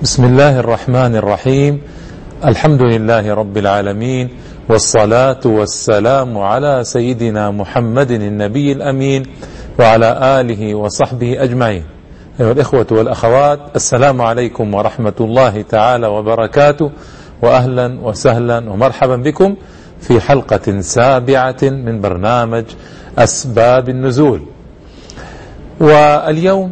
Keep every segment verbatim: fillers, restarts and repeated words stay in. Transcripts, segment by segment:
بسم الله الرحمن الرحيم. الحمد لله رب العالمين، والصلاة والسلام على سيدنا محمد النبي الأمين وعلى آله وصحبه أجمعين. أيها الإخوة والأخوات، السلام عليكم ورحمة الله تعالى وبركاته، وأهلا وسهلا ومرحبا بكم في حلقة سابعة من برنامج أسباب النزول. واليوم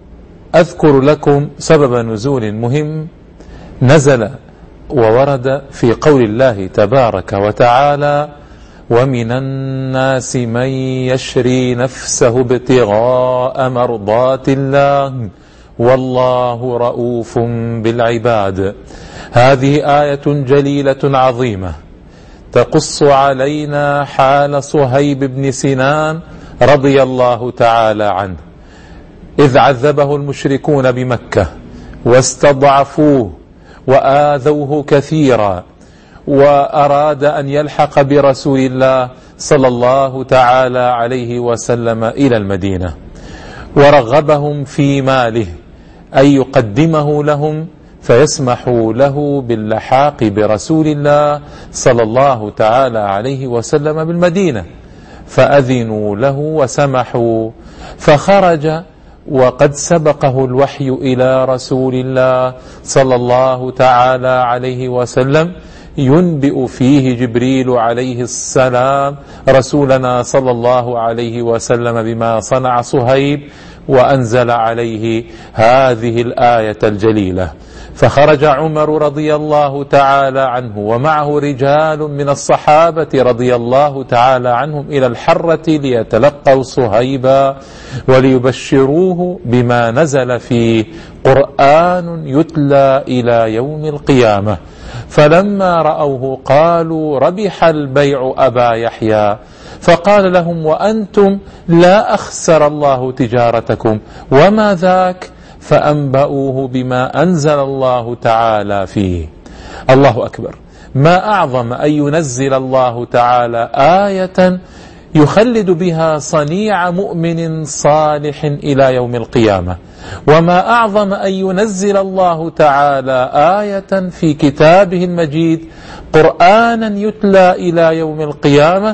أذكر لكم سبب نزول مهم نزل وورد في قول الله تبارك وتعالى: ومن الناس من يشري نفسه ابتغاء مرضات الله والله رؤوف بالعباد. هذه آية جليلة عظيمة تقص علينا حال صهيب بن سنان رضي الله تعالى عنه، إذ عذبه المشركون بمكة واستضعفوه وآذوه كثيرا، وأراد أن يلحق برسول الله صلى الله تعالى عليه وسلم إلى المدينة، ورغبهم في ماله أن يقدمه لهم فيسمحوا له باللحاق برسول الله صلى الله تعالى عليه وسلم بالمدينة، فأذنوا له وسمحوا، فخرج وقد سبقه الوحي إلى رسول الله صلى الله تعالى عليه وسلم، ينبئ فيه جبريل عليه السلام رسولنا صلى الله عليه وسلم بما صنع صهيب، وأنزل عليه هذه الآية الجليلة. فخرج عمر رضي الله تعالى عنه ومعه رجال من الصحابة رضي الله تعالى عنهم إلى الحرة ليتلقوا صهيبا وليبشروه بما نزل فيه قرآن يتلى إلى يوم القيامة. فلما رأوه قالوا: ربح البيع أبا يحيى. فقال لهم: وأنتم لا أخسر الله تجارتكم، وما ذاك؟ فأنبأوه بما أنزل الله تعالى فيه. الله أكبر! ما أعظم أن ينزل الله تعالى آية يخلد بها صنيع مؤمن صالح إلى يوم القيامة، وما أعظم أن ينزل الله تعالى آية في كتابه المجيد قرآنا يتلى إلى يوم القيامة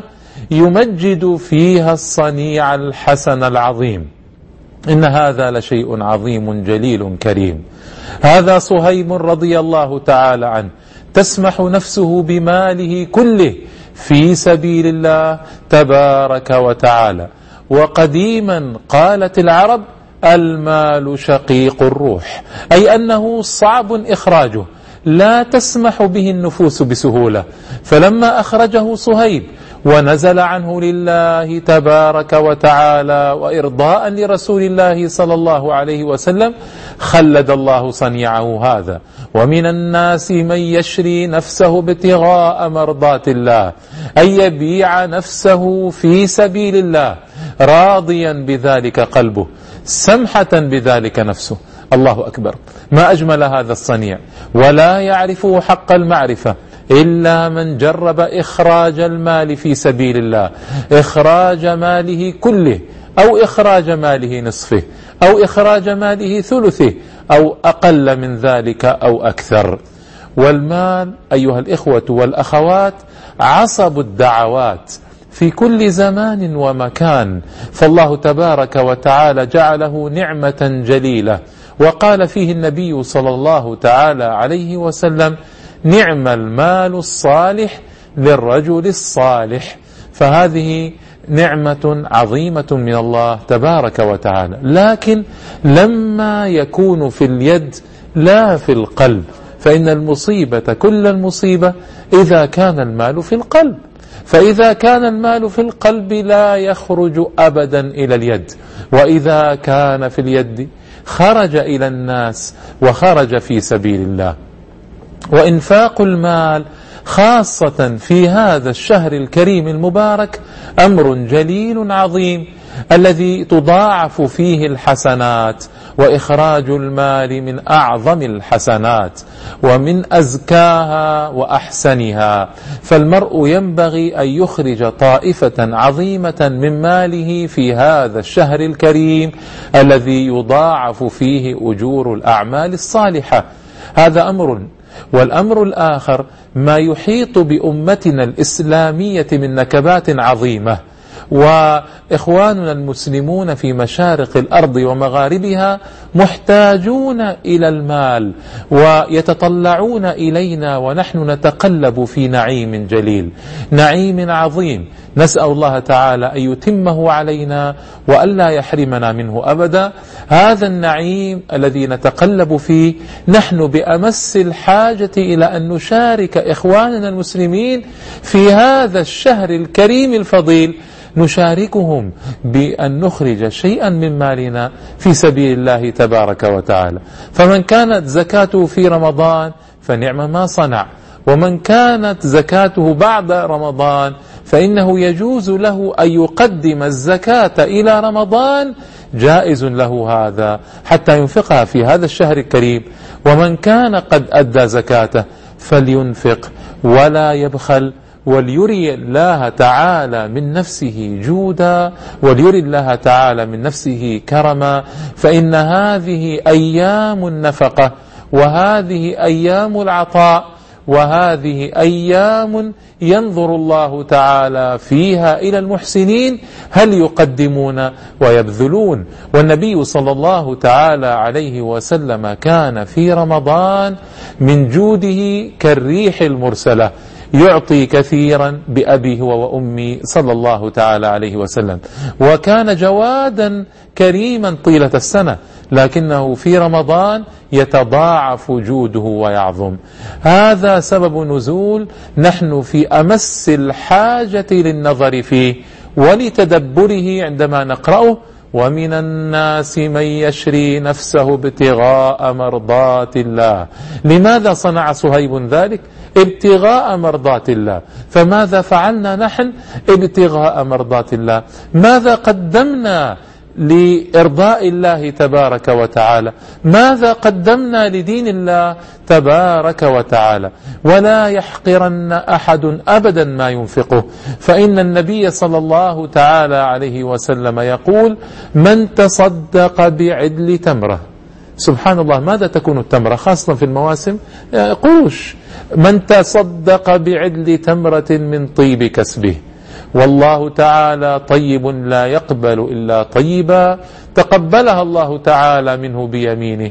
يمجد فيها الصنيع الحسن العظيم. إن هذا لشيء عظيم جليل كريم. هذا صهيب رضي الله تعالى عنه تسمح نفسه بماله كله في سبيل الله تبارك وتعالى. وقديما قالت العرب: المال شقيق الروح، أي أنه صعب إخراجه، لا تسمح به النفوس بسهولة. فلما أخرجه صهيب ونزل عنه لله تبارك وتعالى وإرضاء لرسول الله صلى الله عليه وسلم، خلد الله صنيعه هذا: ومن الناس من يشري نفسه ابتغاء مرضات الله، أن يبيع نفسه في سبيل الله راضيا بذلك قلبه، سمحة بذلك نفسه. الله أكبر! ما أجمل هذا الصنيع، ولا يعرفه حق المعرفة إلا من جرب إخراج المال في سبيل الله، إخراج ماله كله أو إخراج ماله نصفه أو إخراج ماله ثلثه أو أقل من ذلك أو أكثر. والمال أيها الإخوة والأخوات عصب الدعوات في كل زمان ومكان، فالله تبارك وتعالى جعله نعمة جليلة، وقال فيه النبي صلى الله تعالى عليه وسلم: نعم المال الصالح للرجل الصالح. فهذه نعمة عظيمة من الله تبارك وتعالى، لكن لما يكون في اليد لا في القلب، فإن المصيبة كل المصيبة إذا كان المال في القلب، فإذا كان المال في القلب لا يخرج أبدا إلى اليد، وإذا كان في اليد خرج إلى الناس وخرج في سبيل الله. وإنفاق المال خاصة في هذا الشهر الكريم المبارك أمر جليل عظيم، الذي تضاعف فيه الحسنات، وإخراج المال من أعظم الحسنات ومن أزكاها وأحسنها. فالمرء ينبغي أن يخرج طائفة عظيمة من ماله في هذا الشهر الكريم الذي يضاعف فيه أجور الأعمال الصالحة. هذا أمر. والأمر الآخر ما يحيط بأمتنا الإسلامية من نكبات عظيمة، وإخواننا المسلمون في مشارق الأرض ومغاربها محتاجون إلى المال ويتطلعون إلينا ونحن نتقلب في نعيم جليل، نعيم عظيم، نسأل الله تعالى أن يتمه علينا وألا يحرمنا منه أبدا. هذا النعيم الذي نتقلب فيه نحن بأمس الحاجة إلى أن نشارك إخواننا المسلمين في هذا الشهر الكريم الفضيل، نشاركهم بأن نخرج شيئا من مالنا في سبيل الله تبارك وتعالى. فمن كانت زكاته في رمضان فنعم ما صنع، ومن كانت زكاته بعد رمضان فإنه يجوز له أن يقدم الزكاة إلى رمضان، جائز له هذا حتى ينفقها في هذا الشهر الكريم. ومن كان قد أدى زكاته فلينفق ولا يبخل، وليري الله تعالى من نفسه جودا، وليري الله تعالى من نفسه كرما، فإن هذه أيام النفقة، وهذه أيام العطاء، وهذه أيام ينظر الله تعالى فيها إلى المحسنين هل يقدمون ويبذلون. والنبي صلى الله تعالى عليه وسلم كان في رمضان من جوده كالريح المرسلة، يعطي كثيرا بأبيه وأمي صلى الله تعالى عليه وسلم، وكان جوادا كريما طيلة السنة، لكنه في رمضان يتضاعف جوده ويعظم. هذا سبب نزول نحن في أمس الحاجة للنظر فيه ولتدبره عندما نقرأه: ومن الناس من يشري نفسه ابتغاء مرضات الله. لماذا صنع صهيب ذلك؟ ابتغاء مرضات الله. فماذا فعلنا نحن؟ ابتغاء مرضات الله. ماذا قدمنا لإرضاء الله تبارك وتعالى؟ ماذا قدمنا لدين الله تبارك وتعالى؟ ولا يحقرن أحد أبدا ما ينفقه، فإن النبي صلى الله تعالى عليه وسلم يقول: من تصدق بعدل تمرة. سبحان الله، ماذا تكون التمرة خاصة في المواسم؟ قروش. من تصدق بعدل تمرة من طيب كسبه، والله تعالى طيب لا يقبل إلا طيبا، تقبلها الله تعالى منه بيمينه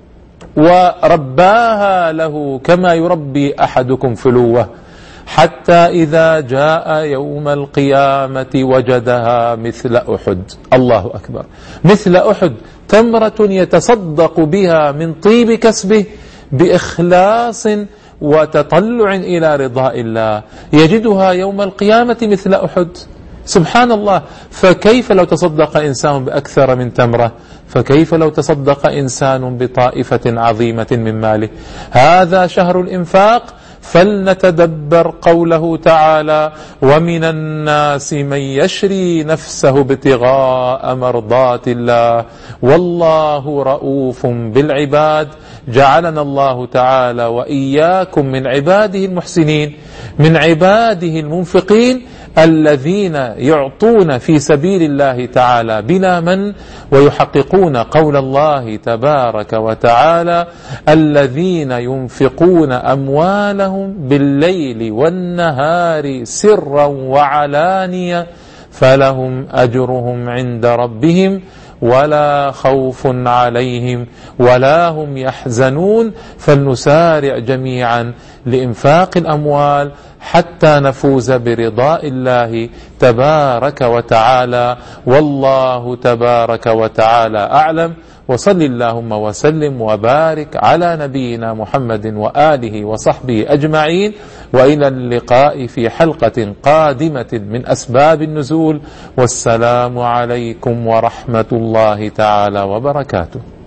ورباها له كما يربي أحدكم فلوه، حتى إذا جاء يوم القيامة وجدها مثل أحد. الله أكبر، مثل أحد، تمرة يتصدق بها من طيب كسبه بإخلاص وتطلع إلى رضاء الله، يجدها يوم القيامة مثل أحد. سبحان الله. فكيف لو تصدق إنسان بأكثر من تمرة؟ فكيف لو تصدق إنسان بطائفة عظيمة من ماله؟ هذا شهر الإنفاق، فلنتدبر قوله تعالى: ومن الناس من يشري نفسه ابتغاء مرضات الله والله رؤوف بالعباد. جعلنا الله تعالى وإياكم من عباده المحسنين، من عباده المنفقين الذين يعطون في سبيل الله تعالى بلا من، ويحققون قول الله تبارك وتعالى: الذين ينفقون أموالهم بالليل والنهار سرا وعلانية فلهم أجرهم عند ربهم ولا خوف عليهم ولا هم يحزنون. فلنسارع جميعا لإنفاق الأموال حتى نفوز برضاء الله تبارك وتعالى. والله تبارك وتعالى أعلم، وصل اللهم وسلم وبارك على نبينا محمد وآله وصحبه أجمعين، وإلى اللقاء في حلقة قادمة من أسباب النزول، والسلام عليكم ورحمة الله تعالى وبركاته.